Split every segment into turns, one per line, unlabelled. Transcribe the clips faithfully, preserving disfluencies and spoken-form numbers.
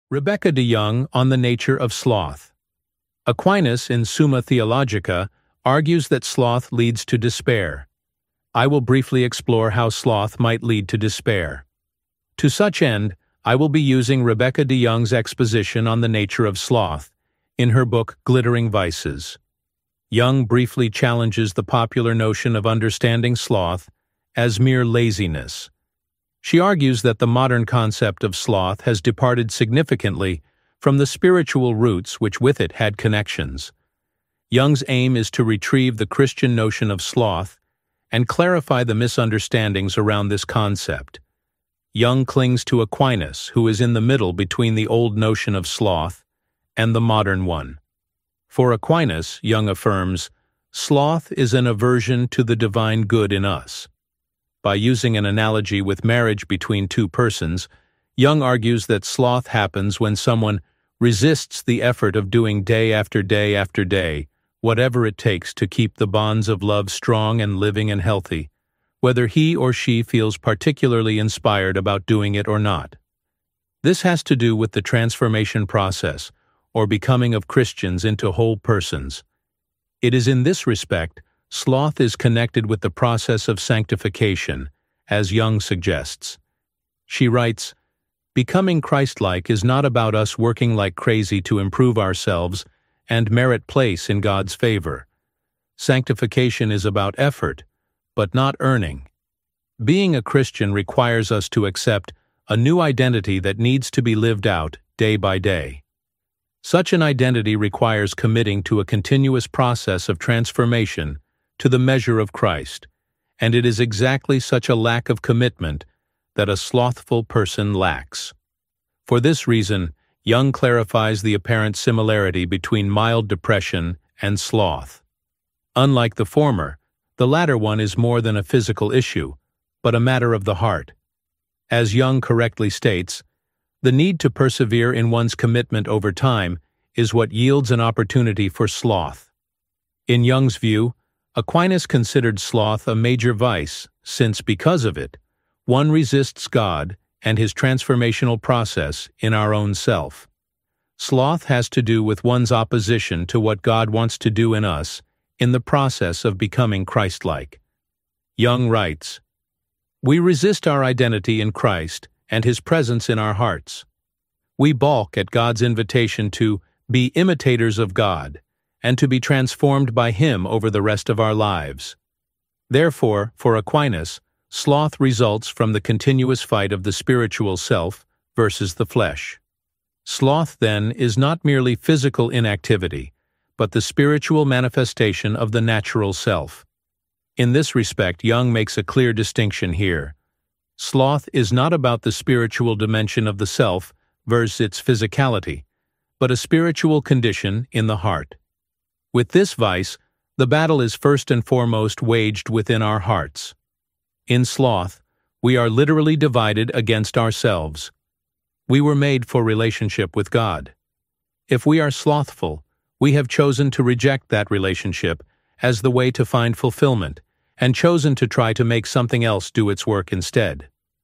Rebecca de Young on the nature of sloth. Aquinas in Summa Theologica argues that sloth leads to despair. I will briefly explore how sloth might lead to despair. To such end, I will be using Rebecca de Young's exposition on the nature of sloth in her book Glittering Vices. Young briefly challenges the popular notion of understanding sloth as mere laziness. She argues that the modern concept of sloth has departed significantly from the spiritual roots which with it had connections. Young's aim is to retrieve the Christian notion of sloth and clarify the misunderstandings around this concept. Young clings to Aquinas, who is in the middle between the old notion of sloth and the modern one. For Aquinas, Young affirms, sloth is an aversion to the divine good in us. By using an analogy with marriage between two persons, Young argues that sloth happens when someone resists the effort of doing day after day after day whatever it takes to keep the bonds of love strong and living and healthy, whether he or she feels particularly inspired about doing it or not. This has to do with the transformation process, or becoming of Christians into whole persons. It is in this respect sloth is connected with the process of sanctification, as Young suggests. She writes, "Becoming Christ-like is not about us working like crazy to improve ourselves and merit place in God's favor. Sanctification is about effort, but not earning. Being a Christian requires us to accept a new identity that needs to be lived out day by day. Such an identity requires committing to a continuous process of transformation to the measure of Christ, and it is exactly such a lack of commitment that a slothful person lacks. For this reason, Young clarifies the apparent similarity between mild depression and sloth. Unlike the former, the latter one is more than a physical issue, but a matter of the heart. As Young correctly states, the need to persevere in one's commitment over time is what yields an opportunity for sloth. In Young's view, Aquinas considered sloth a major vice, since because of it, one resists God and his transformational process in our own self. Sloth has to do with one's opposition to what God wants to do in us in the process of becoming Christ-like. Young writes, "We resist our identity in Christ and his presence in our hearts. We balk at God's invitation to be imitators of God and to be transformed by him over the rest of our lives. Therefore, for Aquinas, sloth results from the continuous fight of the spiritual self versus the flesh. Sloth, then, is not merely physical inactivity, but the spiritual manifestation of the natural self. In this respect, Young makes a clear distinction here. Sloth is not about the spiritual dimension of the self versus its physicality, but a spiritual condition in the heart. With this vice, the battle is first and foremost waged within our hearts. In sloth, we are literally divided against ourselves. We were made for relationship with God. If we are slothful, we have chosen to reject that relationship as the way to find fulfillment, and chosen to try to make something else do its work instead.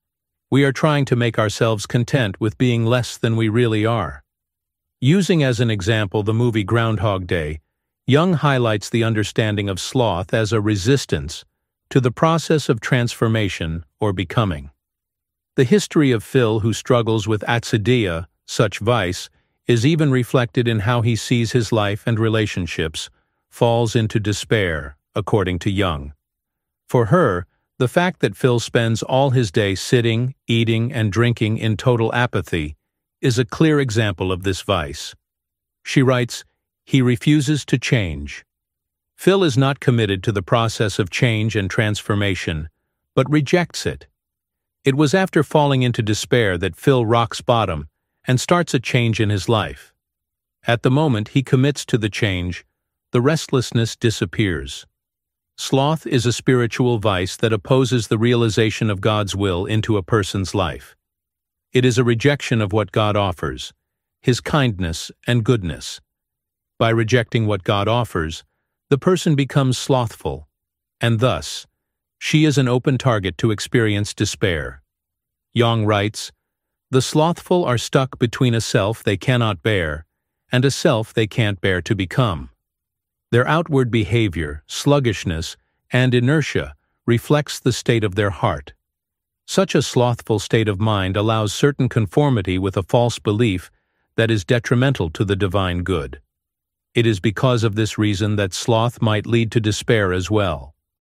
We are trying to make ourselves content with being less than we really are." Using as an example the movie Groundhog Day, Young highlights the understanding of sloth as a resistance to the process of transformation or becoming. The history of Phil, who struggles with atsidia, such vice, is even reflected in how he sees his life and relationships, falls into despair, according to Young. For her, the fact that Phil spends all his day sitting, eating, and drinking in total apathy is a clear example of this vice. She writes, "He refuses to change." Phil is not committed to the process of change and transformation, but rejects it. It was after falling into despair that Phil rocks bottom and starts a change in his life. At the moment he commits to the change, the restlessness disappears. Sloth is a spiritual vice that opposes the realization of God's will into a person's life. It is a rejection of what God offers, his kindness and goodness. By rejecting what God offers, the person becomes slothful, and thus, she is an open target to experience despair. Young writes, The slothful are stuck between a self they cannot bear and a self they can't bear to become. Their outward behavior, sluggishness, and inertia reflects the state of their heart. Such a slothful state of mind allows certain conformity with a false belief that is detrimental to the divine good. It is because of this reason that sloth might lead to despair as well.